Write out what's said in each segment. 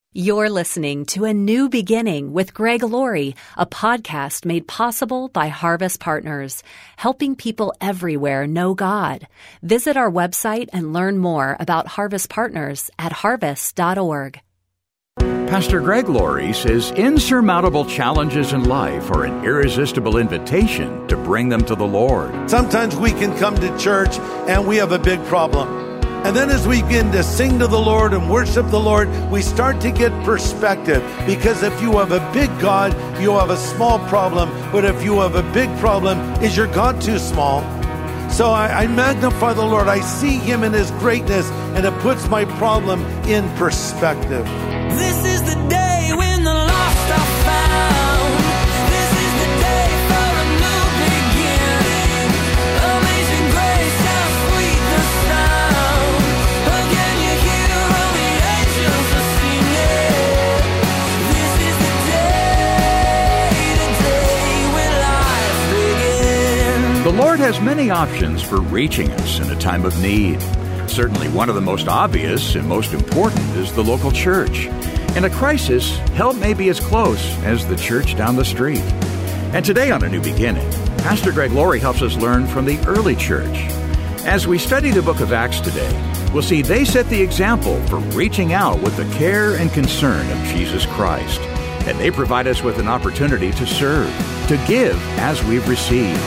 You're listening to A New Beginning with Greg Laurie, a podcast made possible by Harvest Partners, helping people everywhere know God. Visit our website and learn more about Harvest Partners at harvest.org. Pastor Greg Laurie says insurmountable challenges in life are an irresistible invitation to bring them to the Lord. Sometimes we can come to church and we have a big problem. And then as we begin to sing to the Lord and worship the Lord, we start to get perspective. Because if you have a big God, you have a small problem. But if you have a big problem, is your God too small? So I magnify the Lord. I see Him in His greatness, and it puts my problem in perspective. This is the day when the lost are found. This is the day for a new beginning. Amazing grace, how sweet the sound. Again you hear all the angels are singing. This is the day when life begins. The Lord has many options for reaching us in a time of need. Certainly one of the most obvious and most important is the local church. In a crisis, help may be as close as the church down the street. And today on A New Beginning, Pastor Greg Laurie helps us learn from the early church. As we study the book of Acts today, we'll see they set the example for reaching out with the care and concern of Jesus Christ. And they provide us with an opportunity to serve, to give as we've received.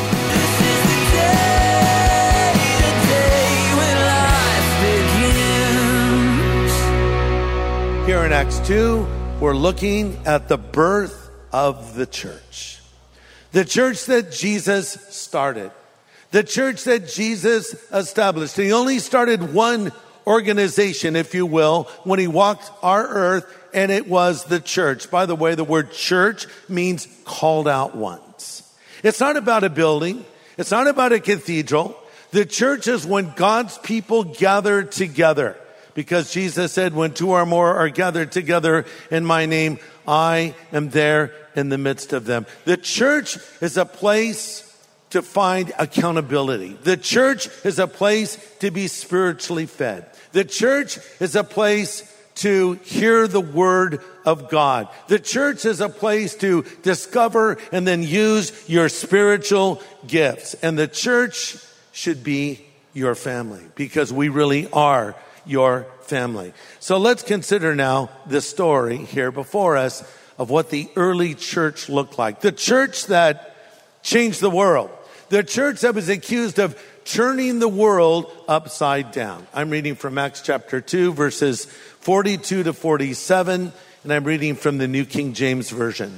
Here in Acts 2, we're looking at the birth of the church. The church that Jesus started. The church that Jesus established. He only started one organization, if you will, when He walked our earth, and it was the church. By the way, the word church means called out ones. It's not about a building. It's not about a cathedral. The church is when God's people gather together. Because Jesus said, when two or more are gathered together in my name, I am there in the midst of them. The church is a place to find accountability. The church is a place to be spiritually fed. The church is a place to hear the word of God. The church is a place to discover and then use your spiritual gifts. And the church should be your family, because we really are your family. So let's consider now the story here before us of what the early church looked like. The church that changed the world. The church that was accused of turning the world upside down. I'm reading from Acts chapter 2, verses 42 to 47, and I'm reading from the New King James Version.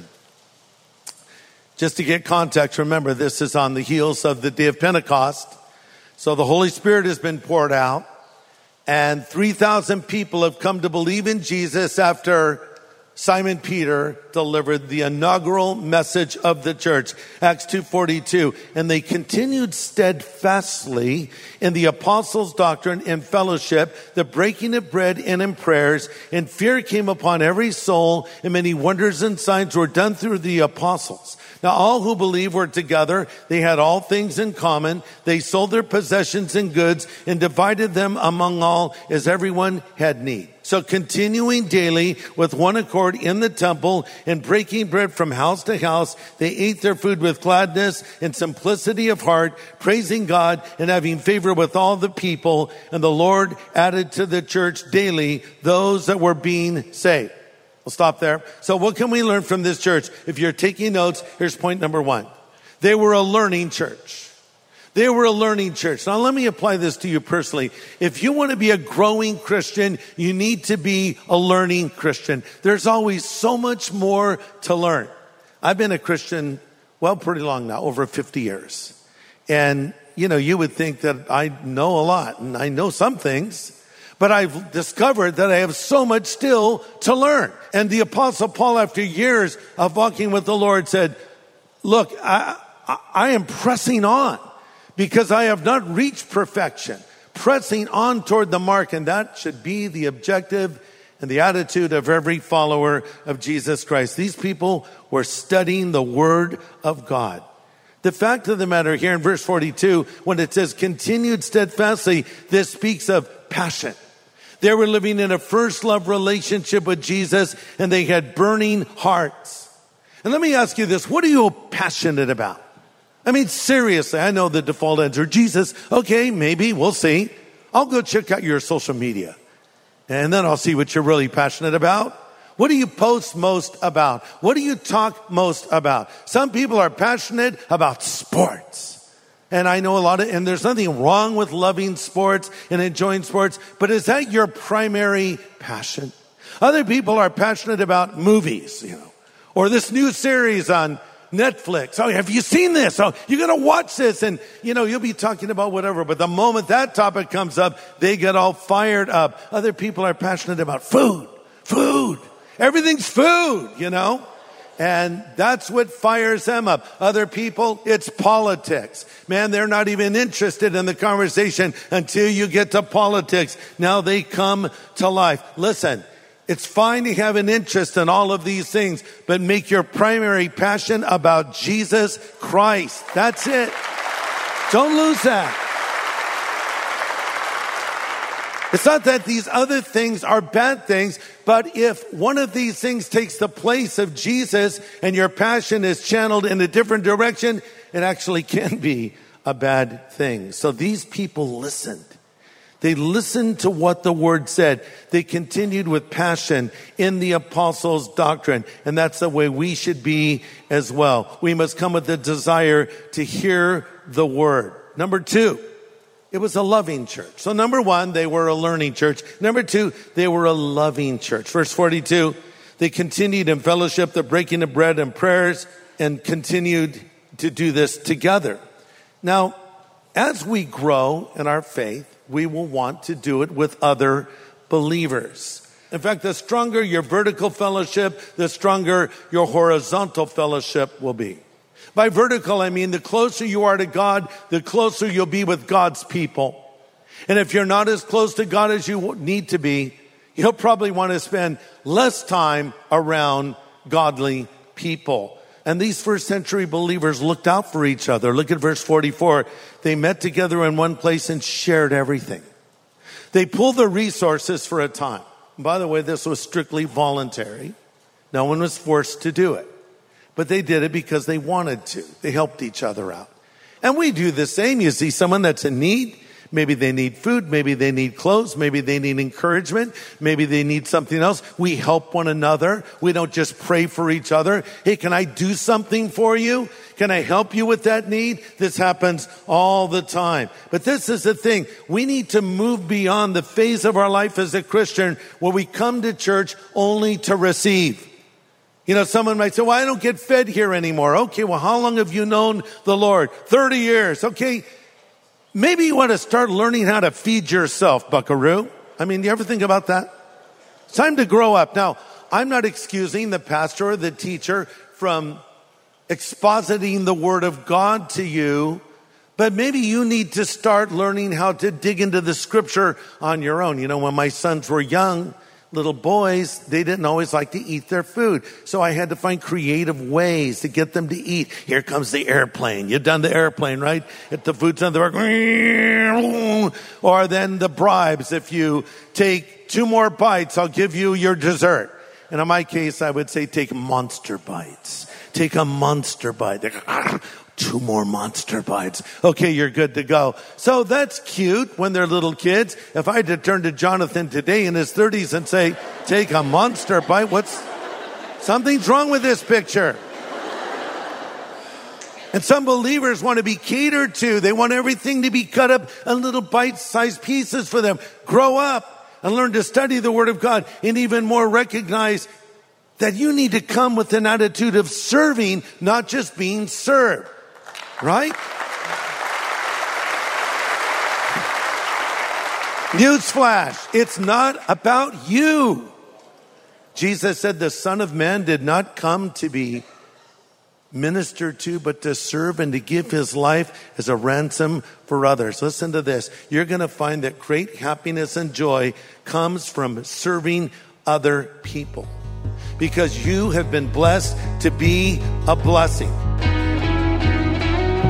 Just to get context, remember this is on the heels of the day of Pentecost. So the Holy Spirit has been poured out. And 3,000 people have come to believe in Jesus after Simon Peter delivered the inaugural message of the church. Acts 2:42. And they continued steadfastly in the apostles' doctrine and fellowship, the breaking of bread and in prayers. And fear came upon every soul, and many wonders and signs were done through the apostles. Now all who believed were together. They had all things in common. They sold their possessions and goods and divided them among all as everyone had need. So continuing daily with one accord in the temple and breaking bread from house to house, they ate their food with gladness and simplicity of heart, praising God and having favor with all the people. And the Lord added to the church daily those that were being saved. We'll stop there. So what can we learn from this church? If you're taking notes, here's point number 1. They were a learning church. They were a learning church. Now let me apply this to you personally. If you want to be a growing Christian, you need to be a learning Christian. There's always so much more to learn. I've been a Christian, pretty long now, over 50 years. And, you would think that I know a lot, and I know some things. But I've discovered that I have so much still to learn. And the Apostle Paul, after years of walking with the Lord, said, look, I am pressing on because I have not reached perfection. Pressing on toward the mark. And that should be the objective and the attitude of every follower of Jesus Christ. These people were studying the Word of God. The fact of the matter here in verse 42, when it says continued steadfastly, this speaks of passion. They were living in a first love relationship with Jesus, and they had burning hearts. And let me ask you this. What are you passionate about? I mean, seriously, I know the default answer, Jesus. Okay, maybe, we'll see. I'll go check out your social media, and then I'll see what you're really passionate about. What do you post most about? What do you talk most about? Some people are passionate about sports. And I know and there's nothing wrong with loving sports and enjoying sports, but is that your primary passion? Other people are passionate about movies, or this new series on Netflix. Oh, have you seen this? Oh, you're going to watch this. And, you'll be talking about whatever. But the moment that topic comes up, they get all fired up. Other people are passionate about food. Everything's food, And that's what fires them up. Other people, it's politics. Man, they're not even interested in the conversation until you get to politics. Now they come to life. Listen, it's fine to have an interest in all of these things, but make your primary passion about Jesus Christ. That's it. Don't lose that. It's not that these other things are bad things, but if one of these things takes the place of Jesus and your passion is channeled in a different direction, it actually can be a bad thing. So these people listened. They listened to what the word said. They continued with passion in the apostles' doctrine. And that's the way we should be as well. We must come with the desire to hear the word. Number 2. It was a loving church. So number 1, they were a learning church. Number 2, they were a loving church. Verse 42, they continued in fellowship, the breaking of bread and prayers, and continued to do this together. Now, as we grow in our faith, we will want to do it with other believers. In fact, the stronger your vertical fellowship, the stronger your horizontal fellowship will be. By vertical, I mean the closer you are to God, the closer you'll be with God's people. And if you're not as close to God as you need to be, you'll probably want to spend less time around godly people. And these first century believers looked out for each other. Look at verse 44. They met together in one place and shared everything. They pooled their resources for a time. And by the way, this was strictly voluntary. No one was forced to do it. But they did it because they wanted to. They helped each other out. And we do the same. You see someone that's in need. Maybe they need food. Maybe they need clothes. Maybe they need encouragement. Maybe they need something else. We help one another. We don't just pray for each other. Hey, can I do something for you? Can I help you with that need? This happens all the time. But this is the thing. We need to move beyond the phase of our life as a Christian where we come to church only to receive. Someone might say, well, I don't get fed here anymore. Okay, well, how long have you known the Lord? 30 years. Okay, maybe you want to start learning how to feed yourself, buckaroo. I mean, do you ever think about that? It's time to grow up. Now, I'm not excusing the pastor or the teacher from expositing the Word of God to you, but maybe you need to start learning how to dig into the Scripture on your own. When my sons were young, little boys, they didn't always like to eat their food. So I had to find creative ways to get them to eat. Here comes the airplane. You've done the airplane, right? If the food's on the work. Or then the bribes. If you take 2 more bites, I'll give you your dessert. And in my case, I would say take monster bites. Take a monster bite. 2 more monster bites. Okay, you're good to go. So that's cute when they're little kids. If I had to turn to Jonathan today in his 30s and say, take a monster bite, something's wrong with this picture. And some believers want to be catered to. They want everything to be cut up in little bite-sized pieces for them. Grow up and learn to study the Word of God, and even more recognize that you need to come with an attitude of serving, not just being served. Right? Newsflash, it's not about you. Jesus said the Son of Man did not come to be ministered to, but to serve and to give his life as a ransom for others. Listen to this. You're going to find that great happiness and joy comes from serving other people, because you have been blessed to be a blessing.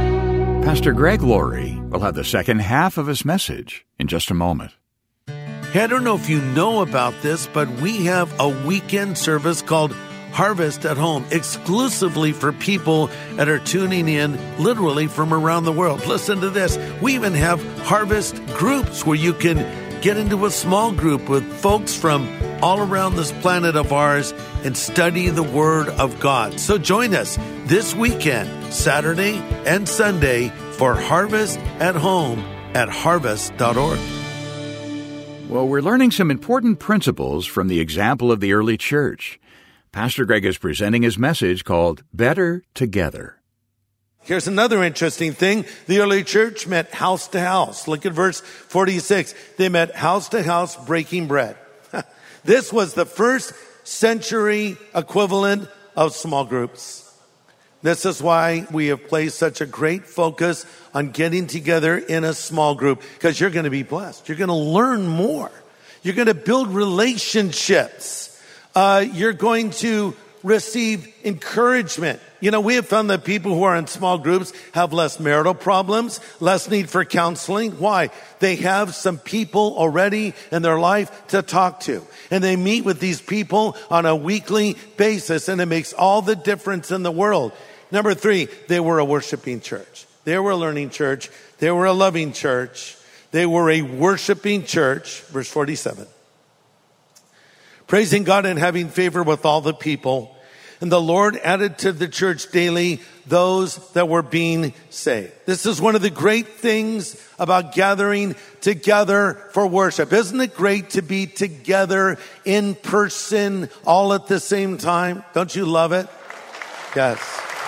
Pastor Greg Laurie will have the second half of his message in just a moment. Hey, I don't know if you know about this, but we have a weekend service called Harvest at Home, exclusively for people that are tuning in literally from around the world. Listen to this. We even have harvest groups where you can get into a small group with folks from all around this planet of ours and study the Word of God. So join us this weekend, Saturday and Sunday, for Harvest at Home at harvest.org. Well, we're learning some important principles from the example of the early church. Pastor Greg is presenting his message called Better Together. Here's another interesting thing. The early church met house to house. Look at verse 46. They met house to house breaking bread. This was the first century equivalent of small groups. This is why we have placed such a great focus on getting together in a small group, because you're going to be blessed. You're going to learn more. You're going to build relationships. You're going to receive encouragement. You know, we have found that people who are in small groups have less marital problems, less need for counseling. Why? They have some people already in their life to talk to. And they meet with these people on a weekly basis, and it makes all the difference in the world. Number 3, they were a worshiping church. They were a learning church. They were a loving church. They were a worshiping church. Verse 47. Praising God and having favor with all the people. And the Lord added to the church daily those that were being saved. This is one of the great things about gathering together for worship. Isn't it great to be together in person all at the same time? Don't you love it? Yes.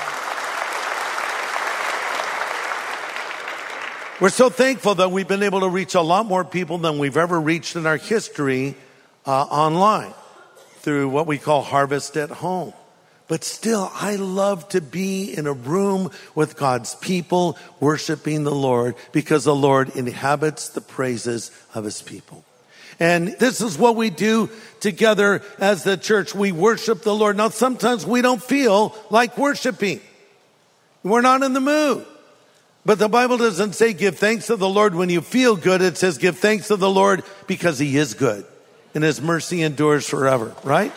We're so thankful that we've been able to reach a lot more people than we've ever reached in our history online through what we call Harvest at Home. But still, I love to be in a room with God's people worshiping the Lord, because the Lord inhabits the praises of his people. And this is what we do together as the church. We worship the Lord. Now, sometimes we don't feel like worshiping. We're not in the mood. But the Bible doesn't say give thanks to the Lord when you feel good. It says give thanks to the Lord because he is good and his mercy endures forever, right?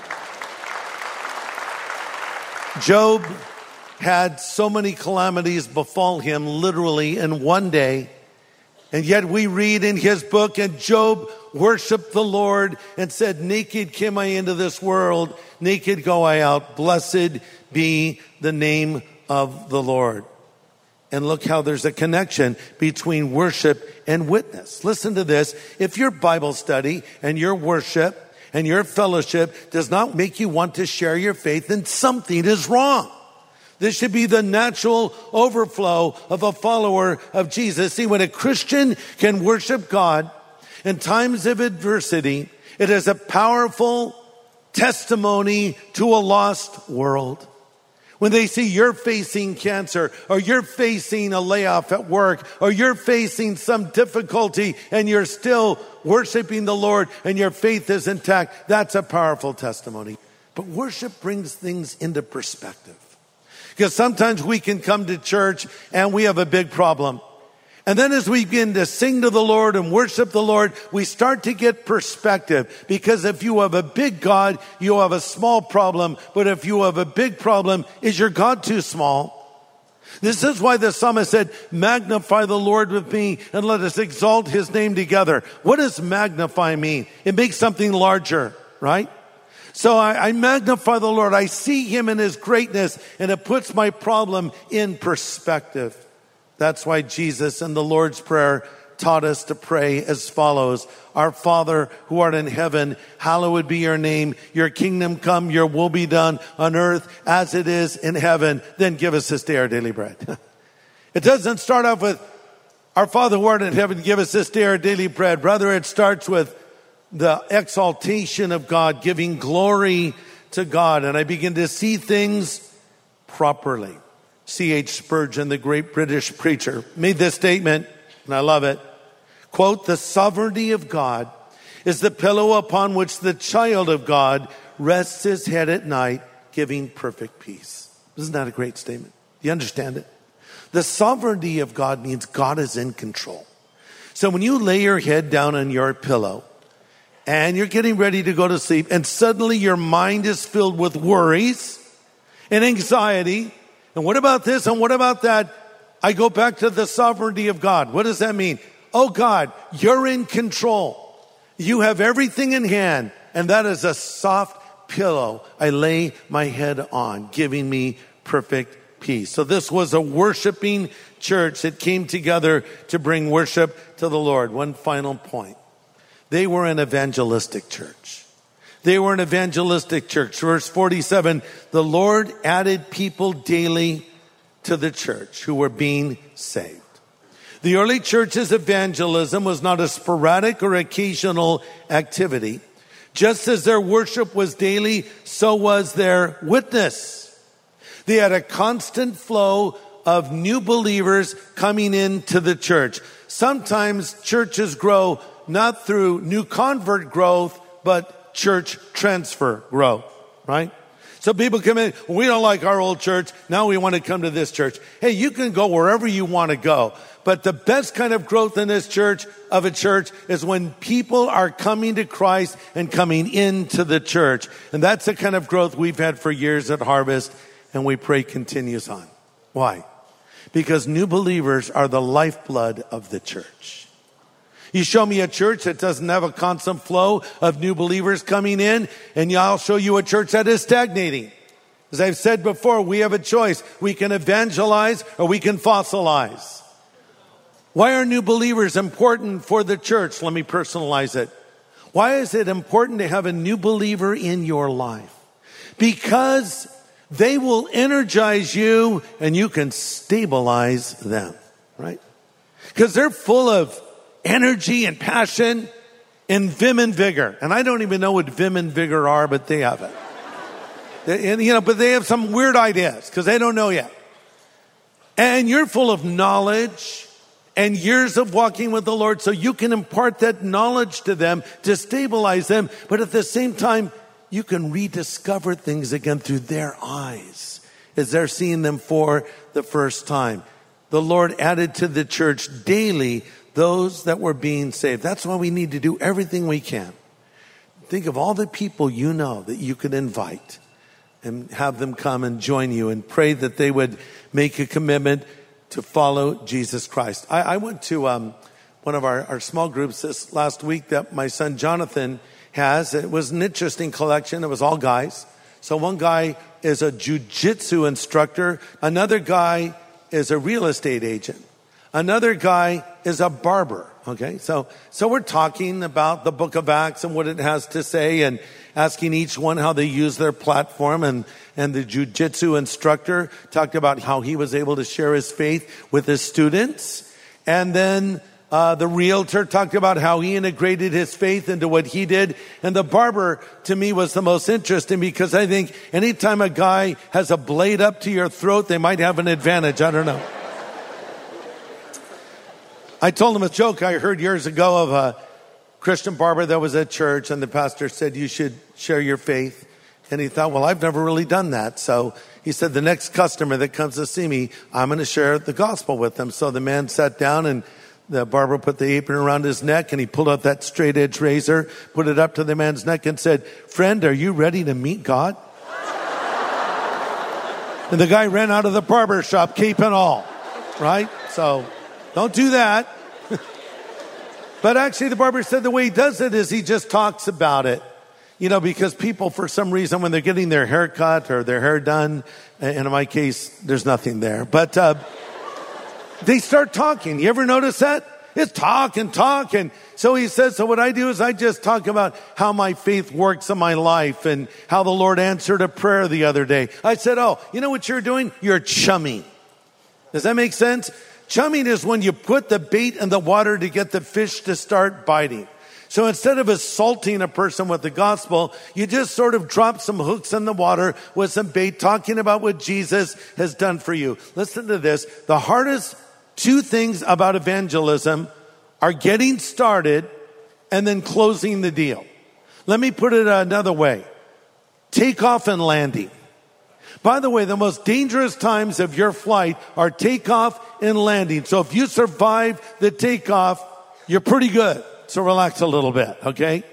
Job had so many calamities befall him literally in one day. And yet we read in his book, and Job worshiped the Lord and said, naked came I into this world, naked go I out. Blessed be the name of the Lord. And look how there's a connection between worship and witness. Listen to this. If your Bible study and your worship and your fellowship does not make you want to share your faith, then something is wrong. This should be the natural overflow of a follower of Jesus. See, when a Christian can worship God in times of adversity, it is a powerful testimony to a lost world. When they see you're facing cancer, or you're facing a layoff at work, or you're facing some difficulty and you're still worshiping the Lord and your faith is intact, that's a powerful testimony. But worship brings things into perspective. Because sometimes we can come to church and we have a big problem. And then as we begin to sing to the Lord and worship the Lord, we start to get perspective. Because if you have a big God, you have a small problem. But if you have a big problem, is your God too small? This is why the psalmist said, magnify the Lord with me and let us exalt his name together. What does magnify mean? It makes something larger, right? So I magnify the Lord. I see him in his greatness, and it puts my problem in perspective. That's why Jesus in the Lord's Prayer taught us to pray as follows. Our Father who art in heaven, hallowed be your name. Your kingdom come, your will be done on earth as it is in heaven. Then give us this day our daily bread. It doesn't start off with, our Father who art in heaven, give us this day our daily bread. Rather, it starts with the exaltation of God, giving glory to God. And I begin to see things properly. C.H. Spurgeon, the great British preacher, made this statement, and I love it. Quote, the sovereignty of God is the pillow upon which the child of God rests his head at night, giving perfect peace. Isn't that a great statement? Do you understand it? The sovereignty of God means God is in control. So when you lay your head down on your pillow and you're getting ready to go to sleep, and suddenly your mind is filled with worries and anxiety. And what about this? And what about that? I go back to the sovereignty of God. What does that mean? Oh God, you're in control. You have everything in hand. And that is a soft pillow I lay my head on, giving me perfect peace. So this was a worshiping church that came together to bring worship to the Lord. One final point. They were an evangelistic church. They were an evangelistic church. Verse 47, the Lord added people daily to the church who were being saved. The early church's evangelism was not a sporadic or occasional activity. Just as their worship was daily, so was their witness. They had a constant flow of new believers coming into the church. Sometimes churches grow not through new convert growth, but church transfer growth, right? So people come in, we don't like our old church, now we want to come to this church. Hey, you can go wherever you want to go. But the best kind of growth in this church, of a church, is when people are coming to Christ and coming into the church. And that's the kind of growth we've had for years at Harvest, and we pray continues on. Why? Because new believers are the lifeblood of the church. You show me a church that doesn't have a constant flow of new believers coming in, and I'll show you a church that is stagnating. As I've said before, we have a choice. We can evangelize or we can fossilize. Why are new believers important for the church? Let me personalize it. Why is it important to have a new believer in your life? Because they will energize you and you can stabilize them, right? Because they're full of energy and passion and vim and vigor. And I don't even know what vim and vigor are, but they have it. But they have some weird ideas because they don't know yet. And you're full of knowledge and years of walking with the Lord, so you can impart that knowledge to them to stabilize them. But at the same time, you can rediscover things again through their eyes as they're seeing them for the first time. The Lord added to the church daily those that were being saved. That's why we need to do everything we can. Think of all the people you know that you could invite and have them come and join you, and pray that they would make a commitment to follow Jesus Christ. I went to one of our small groups this last week that my son Jonathan has. It was an interesting collection. It was all guys. So one guy is a jiu-jitsu instructor. Another guy is a real estate agent. Another guy is a barber. Okay, so we're talking about the book of Acts and what it has to say, and asking each one how they use their platform. And the jiu-jitsu instructor talked about how he was able to share his faith with his students. And then the realtor talked about how he integrated his faith into what he did. And the barber, to me, was the most interesting, because I think anytime a guy has a blade up to your throat, they might have an advantage. I don't know. I told him a joke I heard years ago of a Christian barber that was at church, and the pastor said, you should share your faith. And he thought, well, I've never really done that. So he said, the next customer that comes to see me, I'm going to share the gospel with them. So the man sat down, and the barber put the apron around his neck, and he pulled out that straight edge razor, put it up to the man's neck and said, friend, are you ready to meet God? And the guy ran out of the barber shop, cape and all, right? So don't do that. But actually, the barber said the way he does it is he just talks about it. Because people, for some reason, when they're getting their hair cut or their hair done, and in my case, there's nothing there, but they start talking. You ever notice that? It's talk. And so he says, so what I do is I just talk about how my faith works in my life and how the Lord answered a prayer the other day. I said, oh, you know what you're doing? You're chumming. Does that make sense? Chumming is when you put the bait in the water to get the fish to start biting. So instead of assaulting a person with the gospel, you just sort of drop some hooks in the water with some bait, talking about what Jesus has done for you. Listen to this. The hardest two things about evangelism are getting started and then closing the deal. Let me put it another way. Takeoff and landing. By the way, the most dangerous times of your flight are takeoff and landing. So if you survive the takeoff, you're pretty good. So relax a little bit, okay?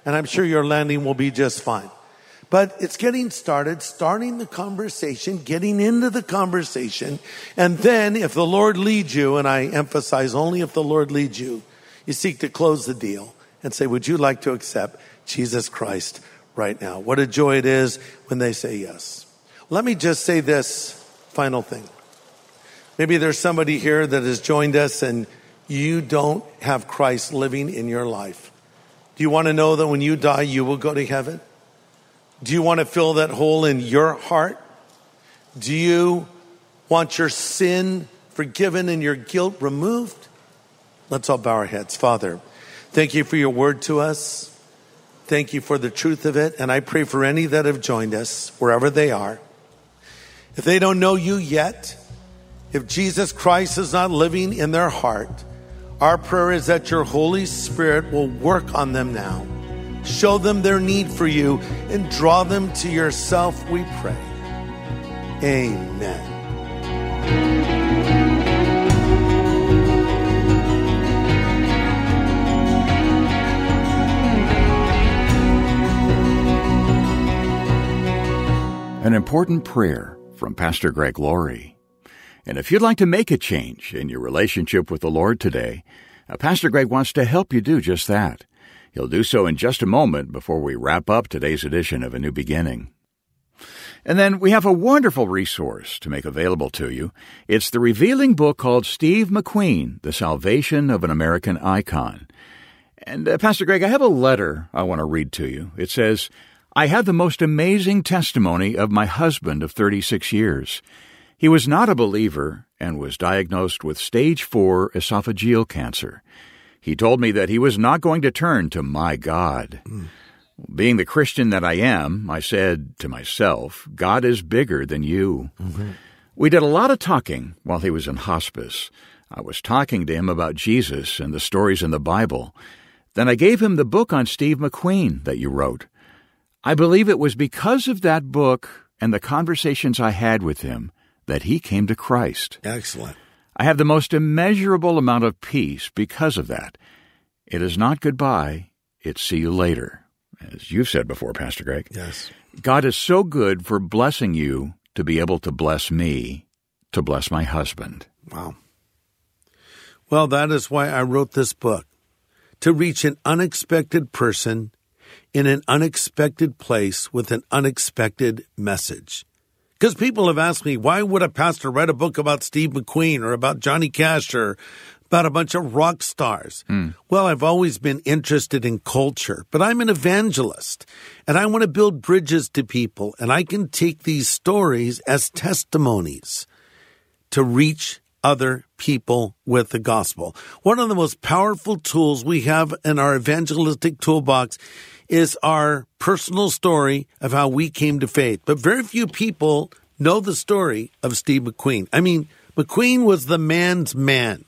And I'm sure your landing will be just fine. But it's getting started, starting the conversation, getting into the conversation. And then if the Lord leads you, and I emphasize only if the Lord leads you, you seek to close the deal and say, would you like to accept Jesus Christ right now? What a joy it is when they say yes. Let me just say this final thing. Maybe there's somebody here that has joined us and you don't have Christ living in your life. Do you want to know that when you die, you will go to heaven? Do you want to fill that hole in your heart? Do you want your sin forgiven and your guilt removed? Let's all bow our heads. Father, thank you for your word to us. Thank you for the truth of it. And I pray for any that have joined us, wherever they are. If they don't know you yet, if Jesus Christ is not living in their heart, our prayer is that your Holy Spirit will work on them now. Show them their need for you and draw them to yourself, we pray. Amen. An important prayer from Pastor Greg Laurie. And if you'd like to make a change in your relationship with the Lord today, Pastor Greg wants to help you do just that. He'll do so in just a moment before we wrap up today's edition of A New Beginning. And then we have a wonderful resource to make available to you. It's the revealing book called Steve McQueen, The Salvation of an American Icon. And Pastor Greg, I have a letter I want to read to you. It says, I had the most amazing testimony of my husband of 36 years. He was not a believer and was diagnosed with stage 4 esophageal cancer. He told me that he was not going to turn to my God. Being the Christian that I am, I said to myself, God is bigger than you. We did a lot of talking while he was in hospice. I was talking to him about Jesus and the stories in the Bible. Then I gave him the book on Steve McQueen that you wrote. I believe it was because of that book and the conversations I had with him that he came to Christ. Excellent. I have the most immeasurable amount of peace because of that. It is not goodbye, it's see you later. As you've said before, Pastor Greg. Yes. God is so good for blessing you to be able to bless me, to bless my husband. Wow. Well, that is why I wrote this book, to reach an unexpected person in an unexpected place with an unexpected message. Because people have asked me, why would a pastor write a book about Steve McQueen or about Johnny Cash or about a bunch of rock stars? Well, I've always been interested in culture, but I'm an evangelist, and I want to build bridges to people, and I can take these stories as testimonies to reach other people with the gospel. One of the most powerful tools we have in our evangelistic toolbox is our personal story of how we came to faith. But very few people know the story of Steve McQueen. I mean, McQueen was the man's man.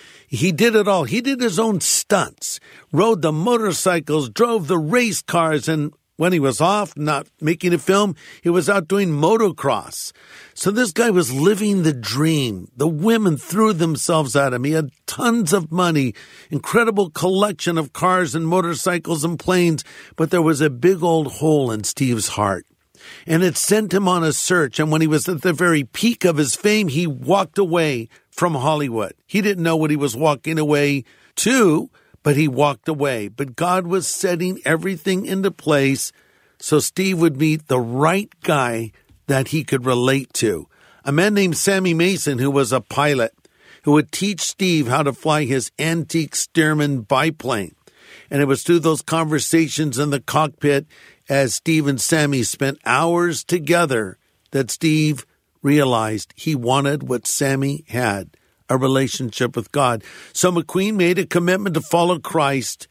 He did it all. He did his own stunts, rode the motorcycles, drove the race cars, and when he was off, not making a film, he was out doing motocross. So this guy was living the dream. The women threw themselves at him. He had tons of money, incredible collection of cars and motorcycles and planes, but there was a big old hole in Steve's heart. And it sent him on a search, and when he was at the very peak of his fame, he walked away from Hollywood. He didn't know what he was walking away to, but he walked away. But God was setting everything into place so Steve would meet the right guy that he could relate to. A man named Sammy Mason, who was a pilot, who would teach Steve how to fly his antique Stearman biplane. And it was through those conversations in the cockpit as Steve and Sammy spent hours together that Steve realized he wanted what Sammy had, a relationship with God. So McQueen made a commitment to follow Christ,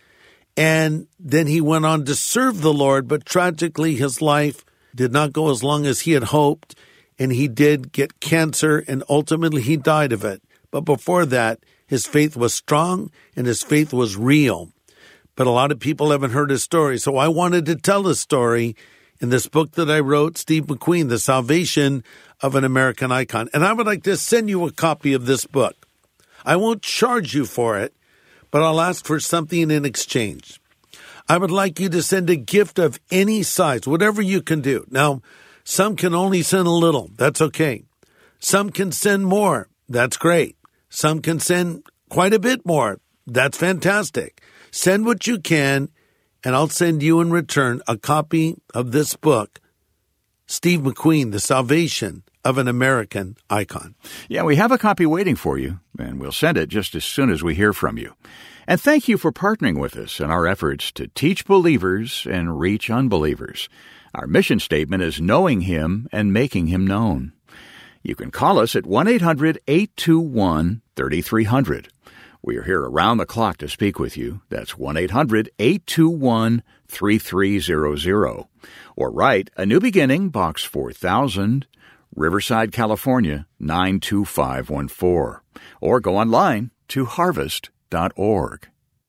and then he went on to serve the Lord, but tragically his life did not go as long as he had hoped, and he did get cancer, and ultimately he died of it. But before that, his faith was strong, and his faith was real. But a lot of people haven't heard his story, so I wanted to tell his story in this book that I wrote, Steve McQueen, The Salvation of an American Icon. And I would like to send you a copy of this book. I won't charge you for it, but I'll ask for something in exchange. I would like you to send a gift of any size, whatever you can do. Now, some can only send a little. That's okay. Some can send more. That's great. Some can send quite a bit more. That's fantastic. Send what you can, and I'll send you in return a copy of this book, Steve McQueen, The Salvation of an American Icon. Yeah, we have a copy waiting for you, and we'll send it just as soon as we hear from you. And thank you for partnering with us in our efforts to teach believers and reach unbelievers. Our mission statement is knowing Him and making Him known. You can call us at 1-800-821-3300. We are here around the clock to speak with you. That's 1-800-821-3300. Or write A New Beginning, Box 4000, Riverside, California, 92514. Or go online to harvest.org.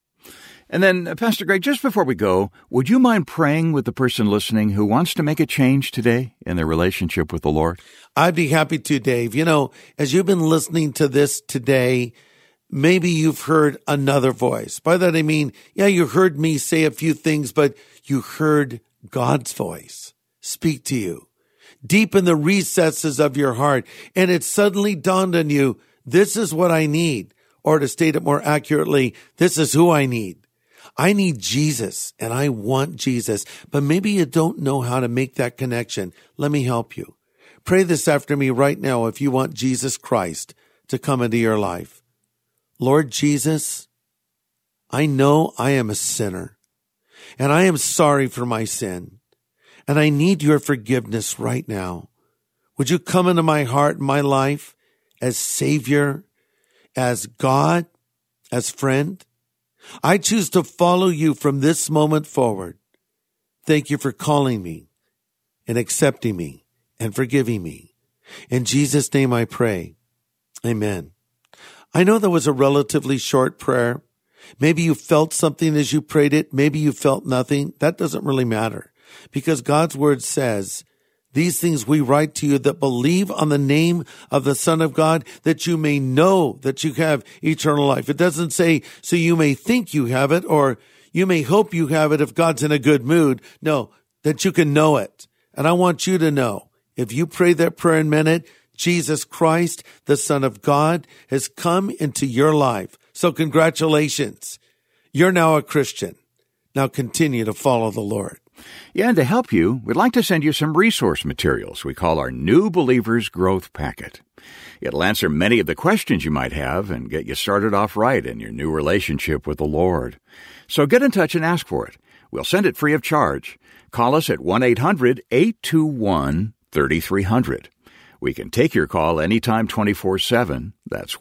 And then, Pastor Greg, just before we go, would you mind praying with the person listening who wants to make a change today in their relationship with the Lord? I'd be happy to, Dave. You know, as you've been listening to this today, maybe you've heard another voice. By that I mean, yeah, you heard me say a few things, but you heard God's voice speak to you deep in the recesses of your heart. And it suddenly dawned on you, this is what I need. Or to state it more accurately, this is who I need. I need Jesus and I want Jesus, but maybe you don't know how to make that connection. Let me help you. Pray this after me right now if you want Jesus Christ to come into your life. Lord Jesus, I know I am a sinner and I am sorry for my sin and I need your forgiveness right now. Would you come into my heart and my life as Savior, as God, as friend? I choose to follow you from this moment forward. Thank you for calling me and accepting me and forgiving me. In Jesus' name I pray. Amen. I know that was a relatively short prayer. Maybe you felt something as you prayed it. Maybe you felt nothing. That doesn't really matter because God's word says, these things we write to you that believe on the name of the Son of God, that you may know that you have eternal life. It doesn't say, so you may think you have it, or you may hope you have it if God's in a good mood. No, that you can know it. And I want you to know, if you pray that prayer and meant it, Jesus Christ, the Son of God, has come into your life. So congratulations. You're now a Christian. Now continue to follow the Lord. Yeah, and to help you, we'd like to send you some resource materials we call our New Believers Growth Packet. It'll answer many of the questions you might have and get you started off right in your new relationship with the Lord. So get in touch and ask for it. We'll send it free of charge. Call us at 1-800-821-3300. We can take your call anytime 24/7. That's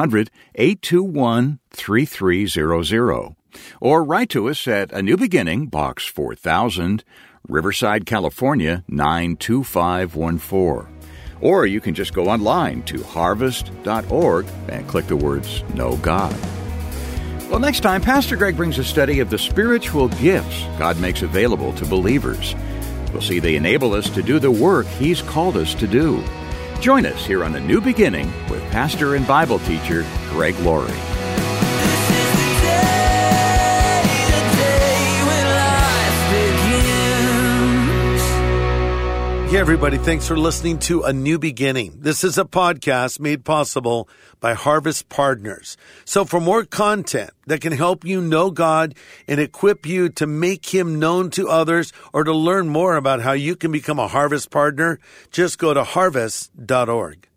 1-800-821-3300. Or write to us at A New Beginning, Box 4000, Riverside, California, 92514. Or you can just go online to harvest.org and click the words Know God. Well, next time, Pastor Greg brings a study of the spiritual gifts God makes available to believers. We'll see they enable us to do the work He's called us to do. Join us here on A New Beginning with pastor and Bible teacher Greg Laurie. Hey, everybody. Thanks for listening to A New Beginning. This is a podcast made possible by Harvest Partners. So for more content that can help you know God and equip you to make Him known to others, or to learn more about how you can become a Harvest Partner, just go to harvest.org.